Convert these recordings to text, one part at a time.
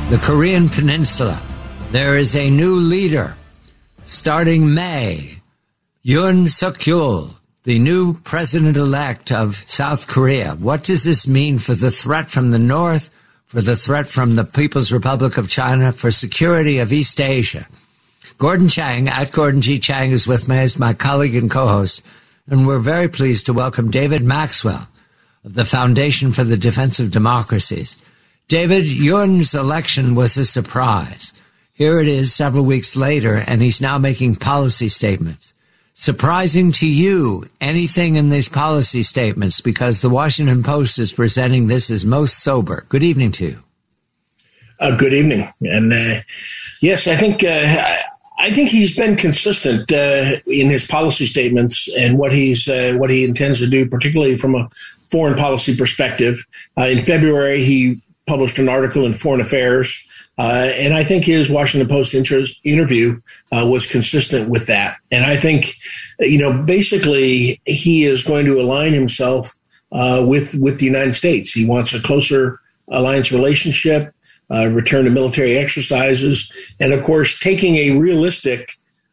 the Korean Peninsula. There is a new leader starting May. Yoon Suk-yeol, the new president-elect of South Korea. What does this mean for the threat from the north, for the threat from the People's Republic of China, for security of East Asia? Gordon Chang, at Gordon G. Chang, is with me as my colleague and co-host, and we're very pleased to welcome David Maxwell of the Foundation for the Defense of Democracies. David, Yoon's election was a surprise. Here it is several weeks later, and he's now making policy statements. Surprising to you, anything in these policy statements, because the Washington Post is presenting this as most sober. Good evening to you. Good evening. And yes, I think he's been consistent in his policy statements and what he intends to do, particularly from a foreign policy perspective. In February, he published an article in Foreign Affairs, and I think his Washington Post interview was consistent with that. And I think, basically he is going to align himself with the United States. He wants a closer alliance relationship, return to military exercises, and of course, taking a realistic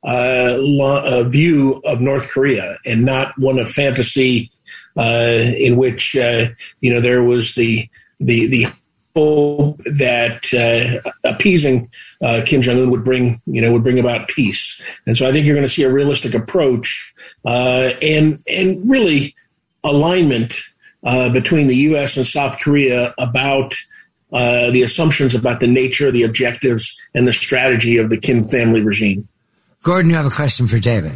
view of North Korea and not one of fantasy in which, there was the hope that appeasing Kim Jong-un would bring about peace. And so I think you're going to see a realistic approach and really alignment between the U.S. and South Korea about the assumptions about the nature, the objectives, and the strategy of the Kim family regime. Gordon, you have a question for David.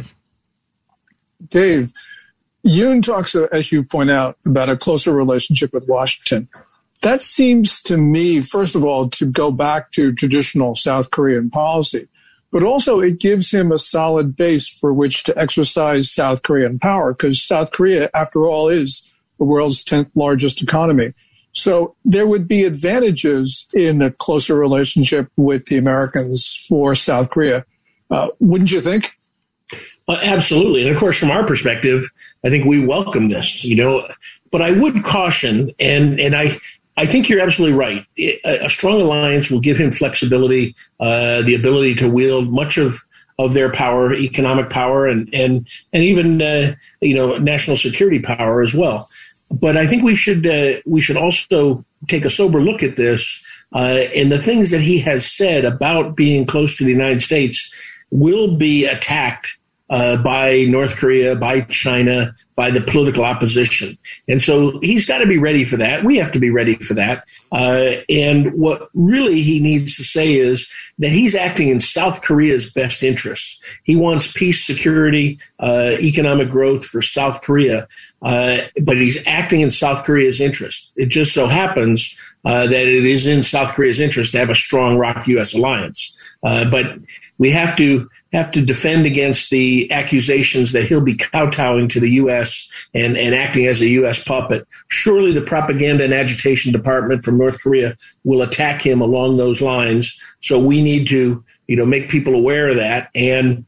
Dave, Yoon talks, as you point out, about a closer relationship with Washington. That seems to me, first of all, to go back to traditional South Korean policy, but also it gives him a solid base for which to exercise South Korean power, because South Korea, after all, is the world's 10th largest economy. So there would be advantages in a closer relationship with the Americans for South Korea. Wouldn't you think? Absolutely. And of course, from our perspective, I think we welcome this, but I would caution, and I think you're absolutely right. A strong alliance will give him flexibility, the ability to wield much of their power, economic power, and even national security power as well. But I think we should also take a sober look at this, and the things that he has said about being close to the United States will be attacked by North Korea, by China, by the political opposition. And so he's got to be ready for that. We have to be ready for that. And what really he needs to say is that he's acting in South Korea's best interests. He wants peace, security, economic growth for South Korea, but he's acting in South Korea's interest. It just so happens that it is in South Korea's interest to have a strong ROK-U.S. alliance. But we have to defend against the accusations that he'll be kowtowing to the U.S. and acting as a U.S. puppet. Surely the propaganda and agitation department from North Korea will attack him along those lines. So we need to, make people aware of that and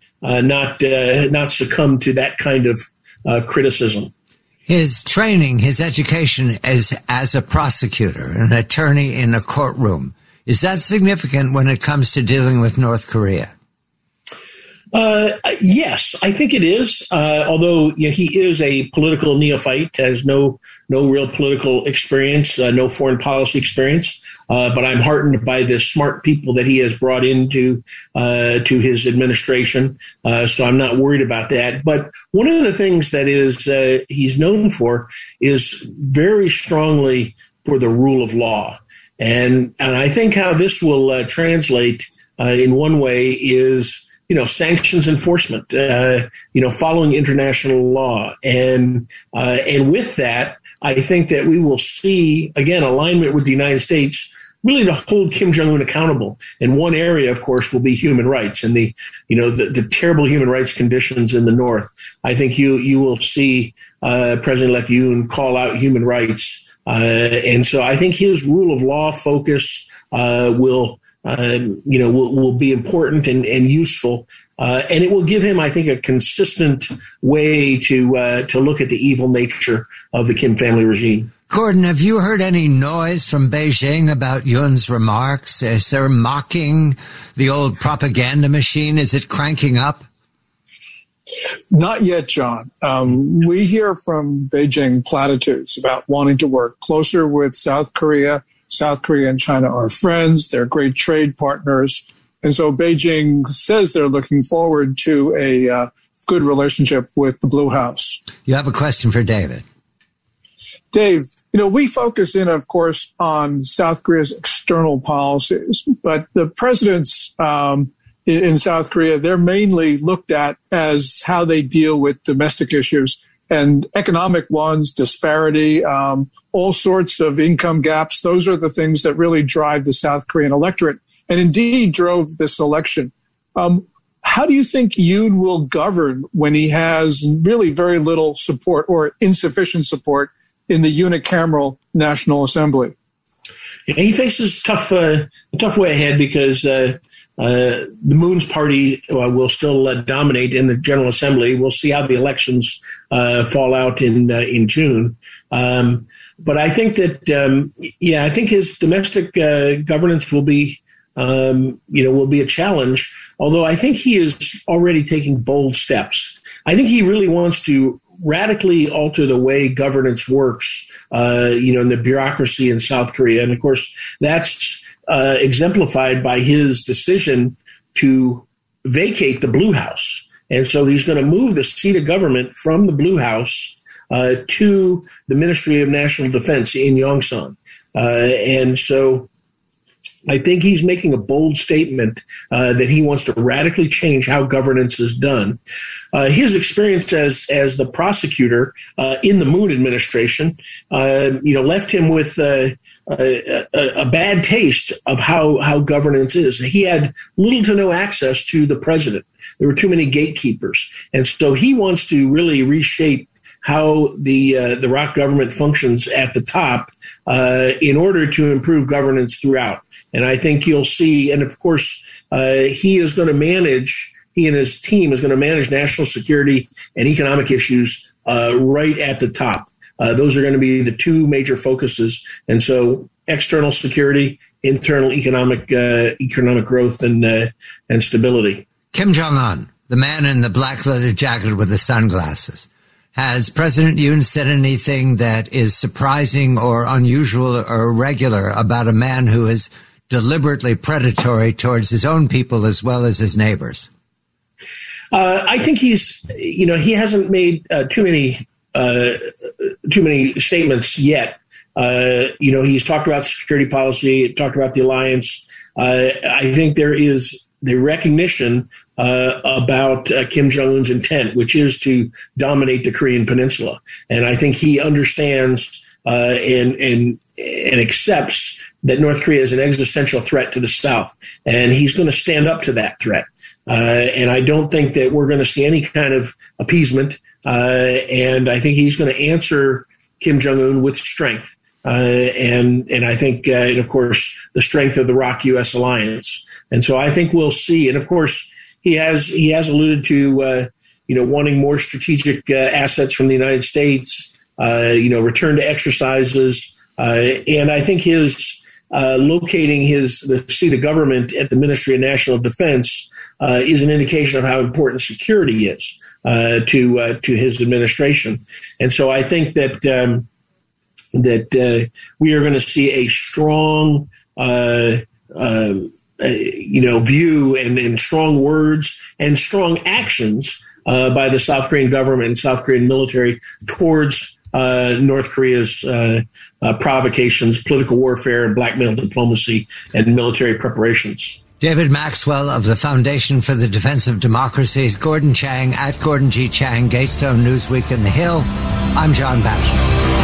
not succumb to that kind of criticism. His training, his education as a prosecutor, an attorney in a courtroom, is that significant when it comes to dealing with North Korea? Yes, I think it is. Although he is a political neophyte, has no real political experience, no foreign policy experience. But I'm heartened by the smart people that he has brought into to his administration. So I'm not worried about that. But one of the things that he's known for is very strongly for the rule of law. And I think how this will translate in one way is, sanctions enforcement, following international law. And with that, I think that we will see, again, alignment with the United States really to hold Kim Jong-un accountable. And one area, of course, will be human rights and the terrible human rights conditions in the North. I think you will see President-elect Yoon call out human rights. And so I think his rule of law focus will be important and useful. And it will give him, I think, a consistent way to look at the evil nature of the Kim family regime. Gordon, have you heard any noise from Beijing about Yoon's remarks? Is there mocking the old propaganda machine? Is it cranking up? Not yet, John. We hear from Beijing platitudes about wanting to work closer with South Korea. South Korea and China are friends. They're great trade partners. And so Beijing says they're looking forward to a good relationship with the Blue House. You have a question for David. Dave, we focus in, of course, on South Korea's external policies, but the presidents in South Korea, they're mainly looked at as how they deal with domestic issues and economic ones, disparity, all sorts of income gaps. Those are the things that really drive the South Korean electorate and indeed drove this election. How do you think Yoon will govern when he has really very little support or insufficient support in the unicameral National Assembly? Yeah, he faces a tough way ahead because the Moon's party will still dominate in the General Assembly. We'll see how the elections fall out in June. But I think that I think his domestic governance will be a challenge. Although I think he is already taking bold steps. I think he really wants to radically alter the way governance works, in the bureaucracy in South Korea. And of course, that's exemplified by his decision to vacate the Blue House. And so he's going to move the seat of government from the Blue House to the Ministry of National Defense in Yongsan. And so I think he's making a bold statement that he wants to radically change how governance is done. His experience as the prosecutor in the Moon administration, left him with a bad taste of how governance is. He had little to no access to the president. There were too many gatekeepers, and so he wants to really reshape how the ROC government functions at the top in order to improve governance throughout. And I think you'll see, and of course, he and his team is going to manage national security and economic issues right at the top. Those are going to be the two major focuses. And so external security, internal economic growth and stability. Kim Jong-un, the man in the black leather jacket with the sunglasses. Has President Yoon said anything that is surprising or unusual or irregular about a man who is deliberately predatory towards his own people as well as his neighbors? I think he hasn't made too many statements yet. He's talked about security policy, talked about the alliance. I think there is the recognition about Kim Jong-un's intent, which is to dominate the Korean Peninsula. And I think he understands and accepts that North Korea is an existential threat to the South, and he's going to stand up to that threat. And I don't think that we're going to see any kind of appeasement. And I think he's going to answer Kim Jong-un with strength. And I think, and of course, the strength of the ROC-U.S. alliance. And so I think we'll see. And of course, he has alluded to, wanting more strategic assets from the United States, return to exercises. And I think his locating the seat of government at the Ministry of National Defense is an indication of how important security is to his administration. And so I think that we are going to see a strong view and strong words and strong actions by the South Korean government and South Korean military towards North Korea's provocations, political warfare, and blackmail diplomacy and military preparations. David Maxwell of the Foundation for the Defense of Democracies, Gordon Chang at Gordon G. Chang, Gatestone, Newsweek, and The Hill. I'm John Batchelor.